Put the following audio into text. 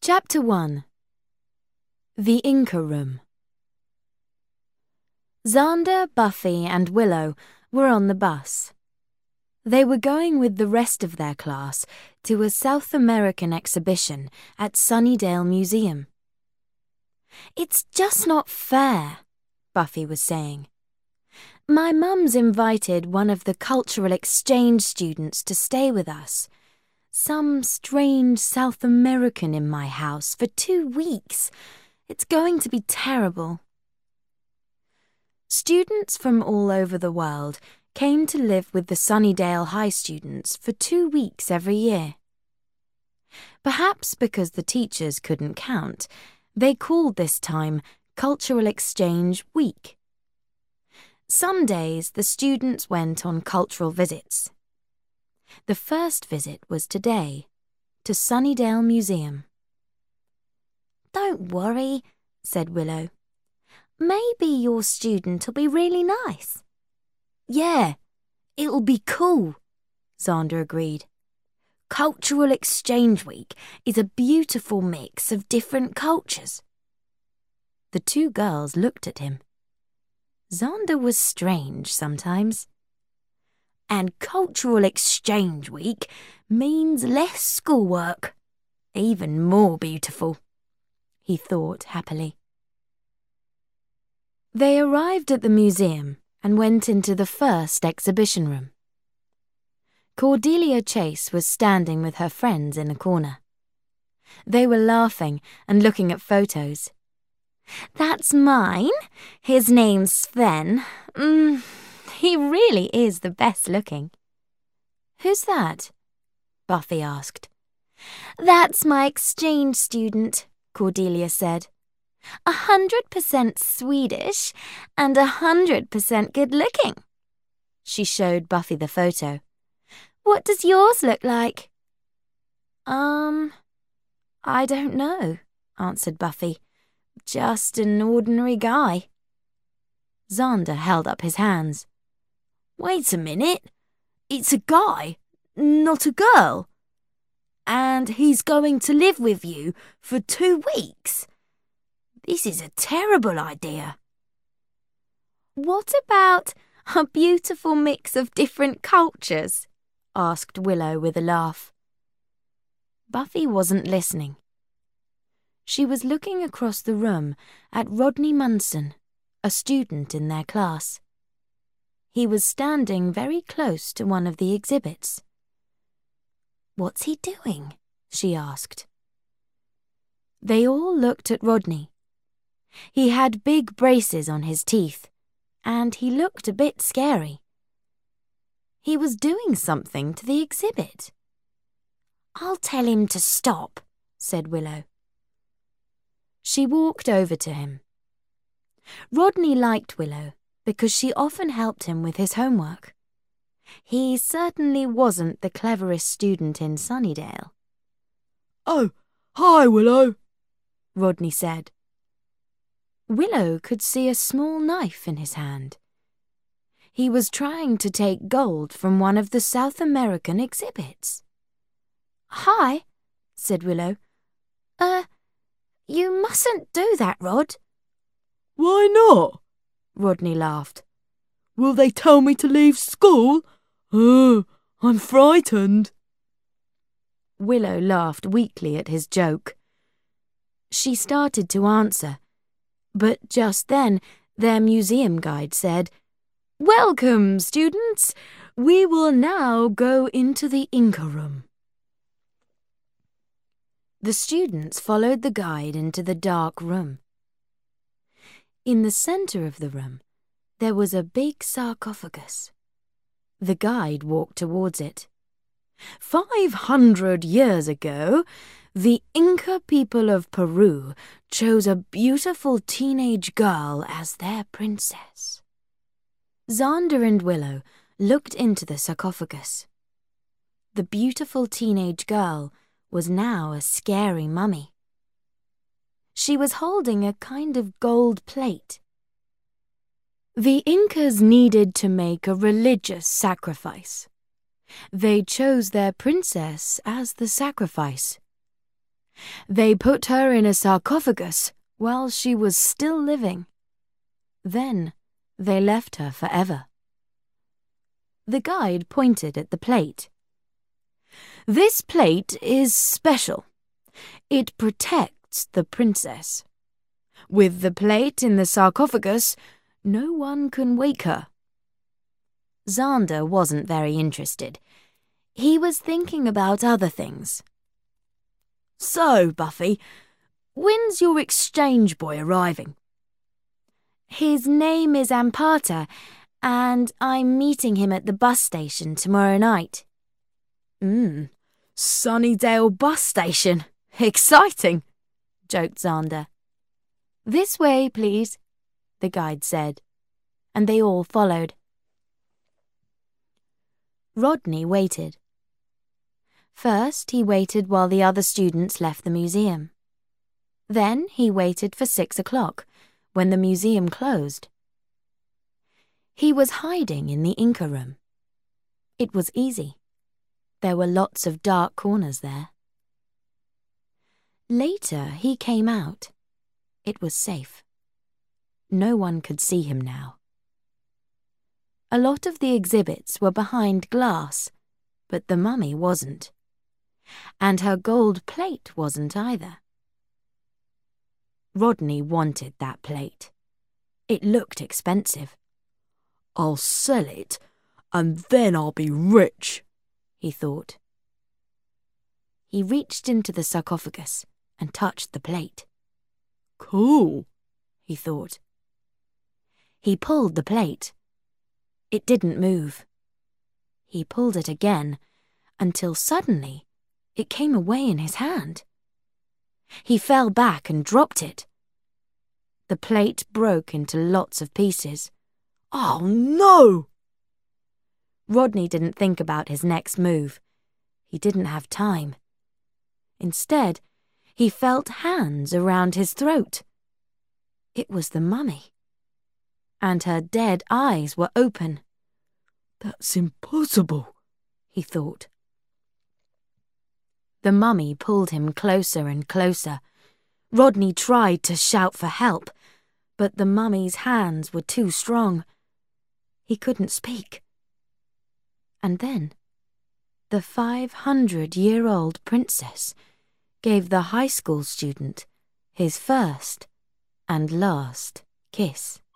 Chapter 1. The Inca Room. Xander, Buffy and Willow were on the bus. They were going with the rest of their class to a South American exhibition at Sunnydale Museum. "It's just not fair," Buffy was saying. "My mum's invited one of the cultural exchange students to stay with us. Some strange South American in my house for 2 weeks. It's going to be terrible." Students from all over the world came to live with the Sunnydale High students for 2 weeks every year. Perhaps because the teachers couldn't count, they called this time Cultural Exchange Week. Some days the students went on cultural visits. The first visit was today, to Sunnydale Museum. "Don't worry," said Willow. "Maybe your student'll be really nice." "Yeah, it'll be cool," Xander agreed. "Cultural Exchange Week is a beautiful mix of different cultures." The two girls looked at him. Xander was strange sometimes. "And Cultural Exchange Week means less schoolwork. Even more beautiful," he thought happily. They arrived at the museum and went into the first exhibition room. Cordelia Chase was standing with her friends in a corner. They were laughing and looking at photos. "That's mine. His name's Sven. He really is the best looking." "Who's that?" Buffy asked. "That's my exchange student," Cordelia said. 100% Swedish and 100% good looking." She showed Buffy the photo. "What does yours look like?" I don't know," answered Buffy. "Just an ordinary guy." Xander held up his hands. "Wait a minute. It's a guy, not a girl. And he's going to live with you for 2 weeks. This is a terrible idea." "What about a beautiful mix of different cultures?" asked Willow with a laugh. Buffy wasn't listening. She was looking across the room at Rodney Munson, a student in their class. He was standing very close to one of the exhibits. "What's he doing?" she asked. They all looked at Rodney. He had big braces on his teeth, and he looked a bit scary. He was doing something to the exhibit. "I'll tell him to stop," said Willow. She walked over to him. Rodney liked Willow because she often helped him with his homework. He certainly wasn't the cleverest student in Sunnydale. "Oh, hi, Willow," Rodney said. Willow could see a small knife in his hand. He was trying to take gold from one of the South American exhibits. "Hi," said Willow. You mustn't do that, Rod." "Why not?" Rodney laughed. "Will they tell me to leave school? I'm frightened." Willow laughed weakly at his joke. She started to answer, but just then their museum guide said, "Welcome, students. We will now go into the Inca Room." The students followed the guide into the dark room. In the center of the room, there was a big sarcophagus. The guide walked towards it. 500 years ago, the Inca people of Peru chose a beautiful teenage girl as their princess. Xander and Willow looked into the sarcophagus. The beautiful teenage girl was now a scary mummy. She was holding a kind of gold plate. The Incas needed to make a religious sacrifice. They chose their princess as the sacrifice. They put her in a sarcophagus while she was still living. Then they left her forever. The guide pointed at the plate. This plate is special. It protects the princess. With the plate in the sarcophagus, no one can wake her. Xander wasn't very interested. He was thinking about other things. So, Buffy, when's your exchange boy arriving? His name is Ampata, and I'm meeting him at the bus station tomorrow night. Sunnydale bus station. Exciting, joked Xander. This way, please, the guide said, and they all followed. Rodney waited. First, he waited while the other students left the museum. Then he waited for 6 o'clock, when the museum closed. He was hiding in the Inca room. It was easy. There were lots of dark corners there. Later, he came out. It was safe. No one could see him now. A lot of the exhibits were behind glass, but the mummy wasn't. And her gold plate wasn't either. Rodney wanted that plate. It looked expensive. I'll sell it, and then I'll be rich, he thought. He reached into the sarcophagus and touched the plate. Cool, he thought. He pulled the plate. It didn't move. He pulled it again, until suddenly it came away in his hand. He fell back and dropped it. The plate broke into lots of pieces. Oh, no! Rodney didn't think about his next move. He didn't have time. Instead, he felt hands around his throat. It was the mummy. And her dead eyes were open. That's impossible, he thought. The mummy pulled him closer and closer. Rodney tried to shout for help, but the mummy's hands were too strong. He couldn't speak. And then, the 500-year-old princess gave the high school student his first and last kiss.